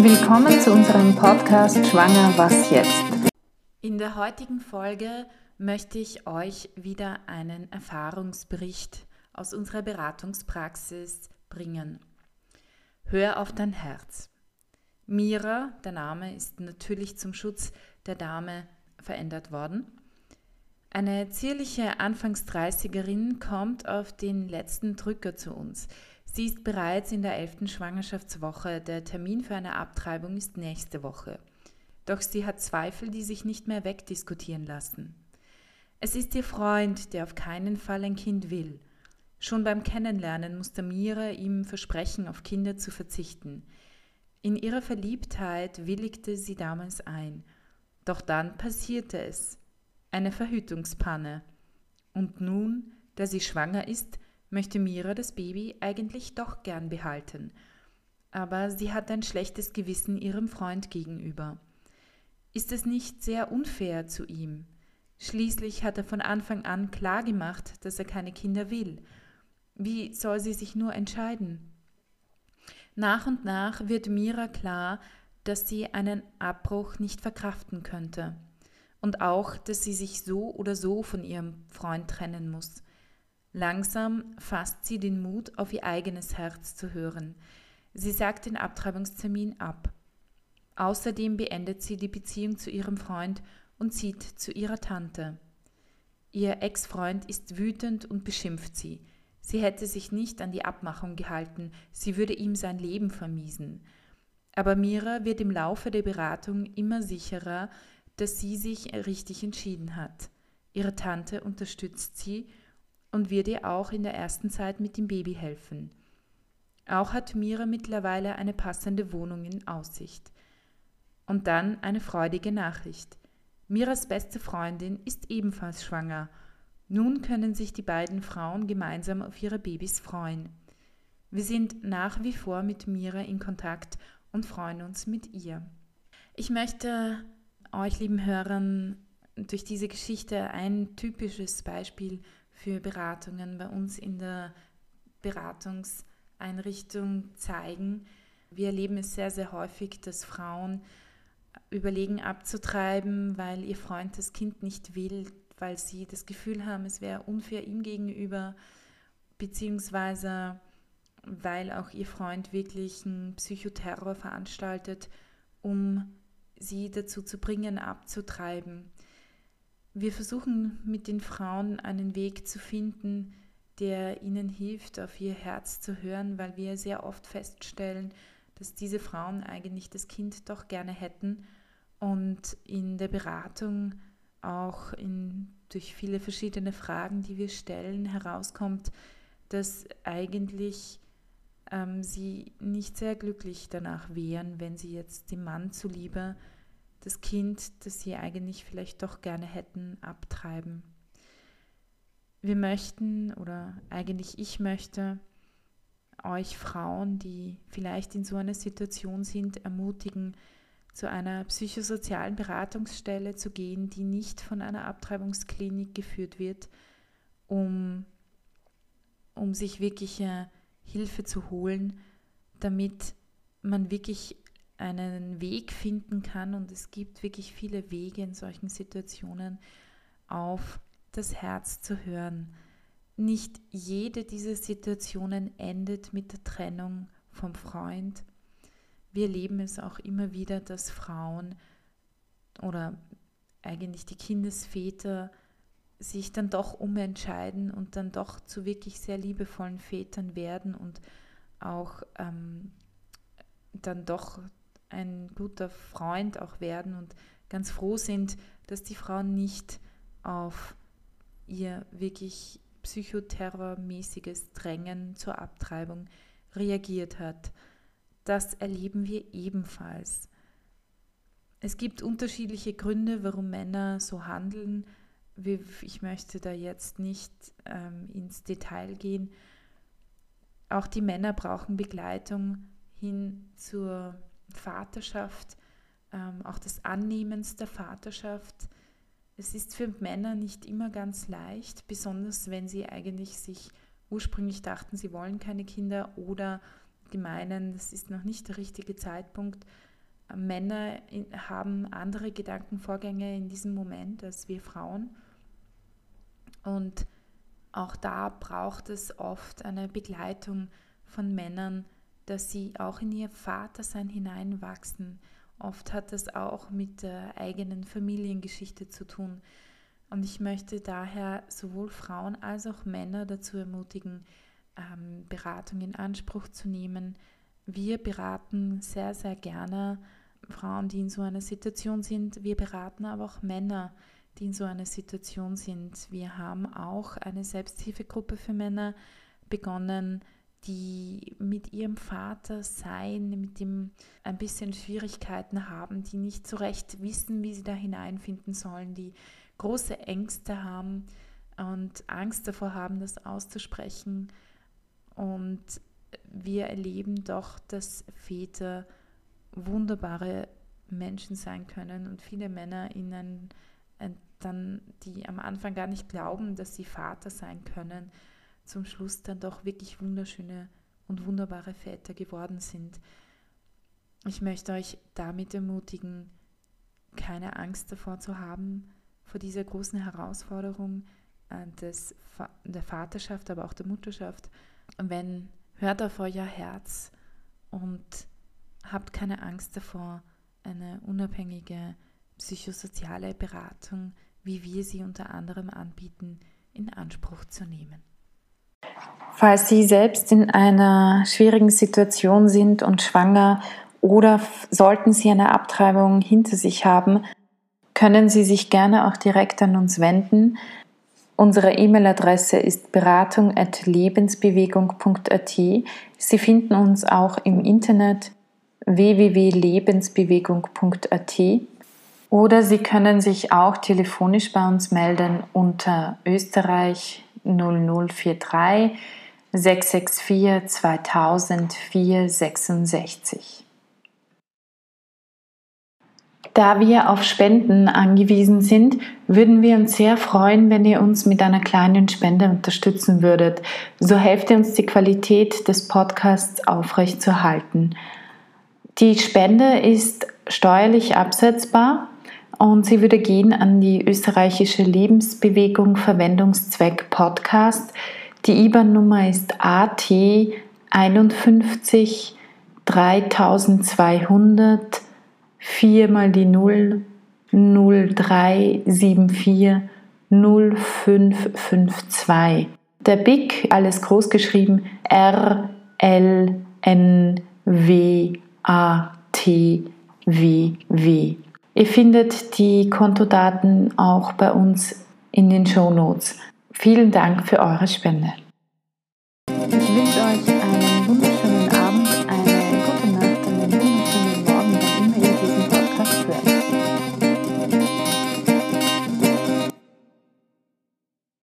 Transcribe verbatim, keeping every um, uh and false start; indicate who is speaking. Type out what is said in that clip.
Speaker 1: Willkommen zu unserem Podcast Schwanger, was jetzt?
Speaker 2: In der heutigen Folge möchte ich euch wieder einen Erfahrungsbericht aus unserer Beratungspraxis bringen. Hör auf dein Herz. Mira, der Name ist natürlich zum Schutz der Dame verändert worden. Eine zierliche Anfangs-dreißigerin kommt auf den letzten Drücker zu uns. Sie ist bereits in der elften Schwangerschaftswoche. Der Termin für eine Abtreibung ist nächste Woche. Doch sie hat Zweifel, die sich nicht mehr wegdiskutieren lassen. Es ist ihr Freund, der auf keinen Fall ein Kind will. Schon beim Kennenlernen musste Mira ihm versprechen, auf Kinder zu verzichten. In ihrer Verliebtheit willigte sie damals ein. Doch dann passierte es. Eine Verhütungspanne. Und nun, da sie schwanger ist, möchte Mira das Baby eigentlich doch gern behalten. Aber sie hat ein schlechtes Gewissen ihrem Freund gegenüber. Ist es nicht sehr unfair zu ihm? Schließlich hat er von Anfang an klargemacht, dass er keine Kinder will. Wie soll sie sich nur entscheiden? Nach und nach wird Mira klar, dass sie einen Abbruch nicht verkraften könnte. Und auch, dass sie sich so oder so von ihrem Freund trennen muss. Langsam fasst sie den Mut, auf ihr eigenes Herz zu hören. Sie sagt den Abtreibungstermin ab. Außerdem beendet sie die Beziehung zu ihrem Freund und zieht zu ihrer Tante. Ihr Ex-Freund ist wütend und beschimpft sie. Sie hätte sich nicht an die Abmachung gehalten, sie würde ihm sein Leben vermiesen. Aber Mira wird im Laufe der Beratung immer sicherer, dass sie sich richtig entschieden hat. Ihre Tante unterstützt sie und wird ihr auch in der ersten Zeit mit dem Baby helfen. Auch hat Mira mittlerweile eine passende Wohnung in Aussicht. Und dann eine freudige Nachricht. Miras beste Freundin ist ebenfalls schwanger. Nun können sich die beiden Frauen gemeinsam auf ihre Babys freuen. Wir sind nach wie vor mit Mira in Kontakt und freuen uns mit ihr. Ich möchte euch, lieben Hörern, durch diese Geschichte ein typisches Beispiel für Beratungen bei uns in der Beratungseinrichtung zeigen. Wir erleben es sehr, sehr häufig, dass Frauen überlegen abzutreiben, weil ihr Freund das Kind nicht will, weil sie das Gefühl haben, es wäre unfair ihm gegenüber, beziehungsweise weil auch ihr Freund wirklich einen Psychoterror veranstaltet, um sie dazu zu bringen, abzutreiben. Wir versuchen mit den Frauen einen Weg zu finden, der ihnen hilft, auf ihr Herz zu hören, weil wir sehr oft feststellen, dass diese Frauen eigentlich das Kind doch gerne hätten und in der Beratung auch in, durch viele verschiedene Fragen, die wir stellen, herauskommt, dass eigentlich ähm, sie nicht sehr glücklich danach wären, wenn sie jetzt dem Mann zuliebe das Kind, das sie eigentlich vielleicht doch gerne hätten, abtreiben. Wir möchten, oder eigentlich ich möchte, euch Frauen, die vielleicht in so einer Situation sind, ermutigen, zu einer psychosozialen Beratungsstelle zu gehen, die nicht von einer Abtreibungsklinik geführt wird, um, um sich wirkliche Hilfe zu holen, damit man wirklich einen Weg finden kann, und es gibt wirklich viele Wege in solchen Situationen, auf das Herz zu hören. Nicht jede dieser Situationen endet mit der Trennung vom Freund. Wir erleben es auch immer wieder, dass Frauen oder eigentlich die Kindesväter sich dann doch umentscheiden und dann doch zu wirklich sehr liebevollen Vätern werden und auch ähm, dann doch ein guter Freund auch werden und ganz froh sind, dass die Frau nicht auf ihr wirklich psychoterrormäßiges Drängen zur Abtreibung reagiert hat. Das erleben wir ebenfalls. Es gibt unterschiedliche Gründe, warum Männer so handeln. Ich möchte da jetzt nicht ähm, ins Detail gehen. Auch die Männer brauchen Begleitung hin zur Vaterschaft, ähm, auch das Annehmen der Vaterschaft. Es ist für Männer nicht immer ganz leicht, besonders wenn sie eigentlich sich ursprünglich dachten, sie wollen keine Kinder oder die meinen, das ist noch nicht der richtige Zeitpunkt. Männer haben andere Gedankenvorgänge in diesem Moment als wir Frauen. Und auch da braucht es oft eine Begleitung von Männern, dass sie auch in ihr Vatersein hineinwachsen. Oft hat das auch mit der eigenen Familiengeschichte zu tun. Und ich möchte daher sowohl Frauen als auch Männer dazu ermutigen, ähm, Beratung in Anspruch zu nehmen. Wir beraten sehr, sehr gerne Frauen, die in so einer Situation sind. Wir beraten aber auch Männer, die in so einer Situation sind. Wir haben auch eine Selbsthilfegruppe für Männer begonnen, die mit ihrem Vatersein, mit dem ein bisschen Schwierigkeiten haben, die nicht so recht wissen, wie sie da hineinfinden sollen, die große Ängste haben und Angst davor haben, das auszusprechen. Und wir erleben doch, dass Väter wunderbare Menschen sein können und viele Männer ihnen dann, die am Anfang gar nicht glauben, dass sie Vater sein können, zum Schluss dann doch wirklich wunderschöne und wunderbare Väter geworden sind. Ich möchte euch damit ermutigen, keine Angst davor zu haben, vor dieser großen Herausforderung des, der Vaterschaft, aber auch der Mutterschaft. Wenn, hört auf euer Herz und habt keine Angst davor, eine unabhängige psychosoziale Beratung, wie wir sie unter anderem anbieten, in Anspruch zu nehmen.
Speaker 1: Falls Sie selbst in einer schwierigen Situation sind und schwanger oder sollten Sie eine Abtreibung hinter sich haben, können Sie sich gerne auch direkt an uns wenden. Unsere E-Mail-Adresse ist beratung at lebensbewegung punkt a t. Sie finden uns auch im Internet w w w punkt lebensbewegung punkt a t oder Sie können sich auch telefonisch bei uns melden unter Österreich null null vier drei sechs sechs vier zweitausend vier sechsundsechzig. Da wir auf Spenden angewiesen sind, würden wir uns sehr freuen, wenn ihr uns mit einer kleinen Spende unterstützen würdet. So helft ihr uns, die Qualität des Podcasts aufrechtzuerhalten. Die Spende ist steuerlich absetzbar und sie würde gehen an die österreichische Lebensbewegung Verwendungszweck Podcast. Die I B A N-Nummer ist A T einundfünfzig dreitausendzweihundert vier mal die null null drei sieben vier null fünf fünf zwei. Der B I C, alles groß geschrieben, R L N W A T W W. Ihr findet die Kontodaten auch bei uns in den Shownotes. Vielen Dank für eure Spende. Ich wünsche euch einen